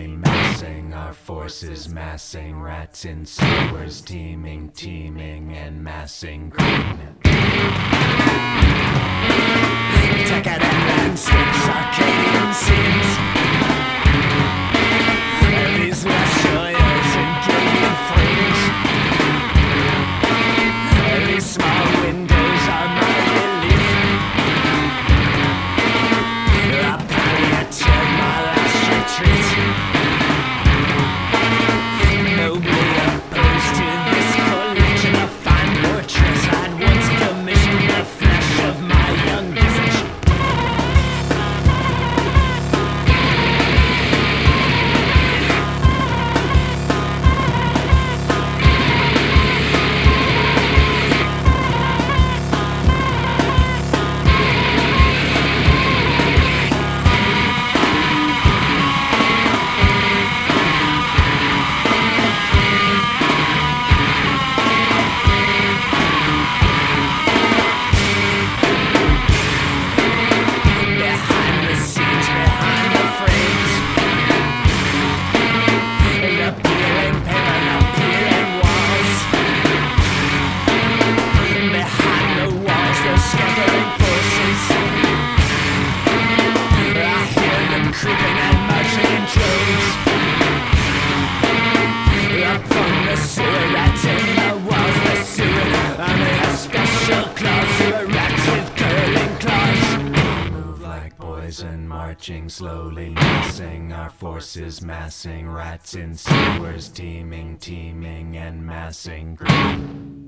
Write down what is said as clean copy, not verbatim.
slowly massing our forces, massing rats in sewers, teeming, and massing green. Decadent landscapes, Arcadian scenes. These Russia-Yours and Gillian fringe. These small windows are my relief. A palliative, my last retreat. Nobly opposed to this collection of fine portraits. I'd once commissioned the flesh of my young visage. Creeping and marching in droves. Up from the sewer, rats in the walls, the sewer. And they have special claws, sewer rats with curling claws. Move like poison, marching slowly, massing our forces, massing rats in sewers, teeming, and massing green.